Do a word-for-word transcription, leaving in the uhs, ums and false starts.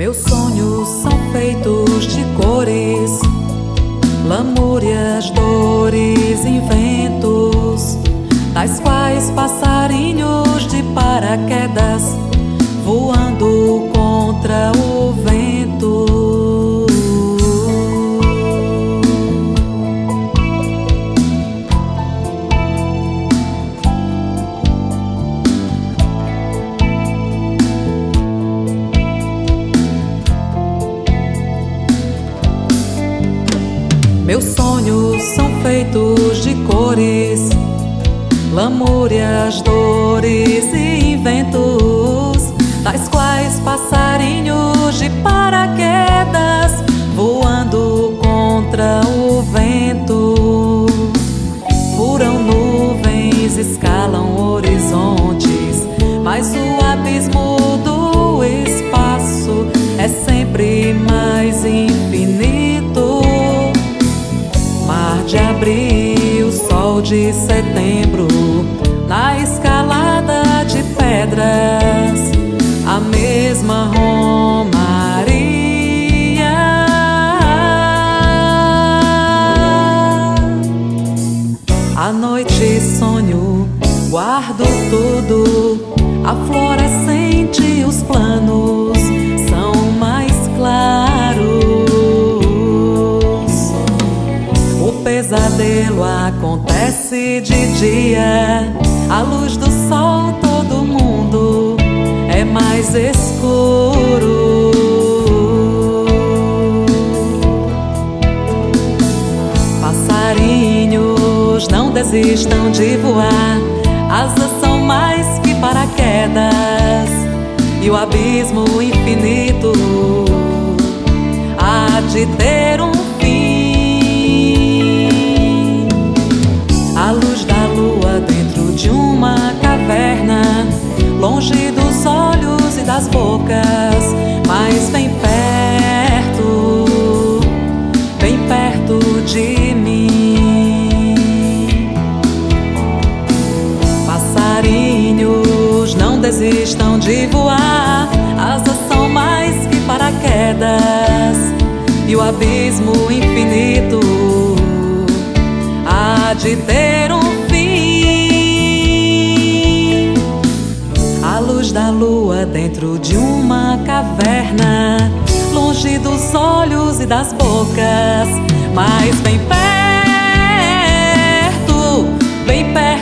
Meus sonhos são feitos de cores, lamúrias, dores, inventos, tais quais passarinhos de paraquedas voando contra o vento. Meus sonhos são feitos de cores, lamúrias, dores e inventos, tais quais passarinhos de paraquedas voando contra o vento. Furam nuvens, escalam horizontes, mas o abismo do espaço é sempre mais infinito. Mar de abril, sol de setembro, na escalada de pedras, a mesma romaria. À noite sonho, guardo tudo, a florescente, os planos são mais claros. O pesadelo acontece de dia, à luz do sol todo mundo é mais escuro. Passarinhos, não desistam de voar, asas são mais que paraquedas, e o abismo infinito há de ter um fim. A luz da lua dentro de uma caverna, longe dos olhos e das bocas, mas bem perto, bem perto de mim. Passarinhos, não desistam de voar, asas são mais que paraquedas, e o abismo infinito há de ter um fim. A luz da lua dentro de uma caverna, longe dos olhos e das bocas, mas bem perto, bem perto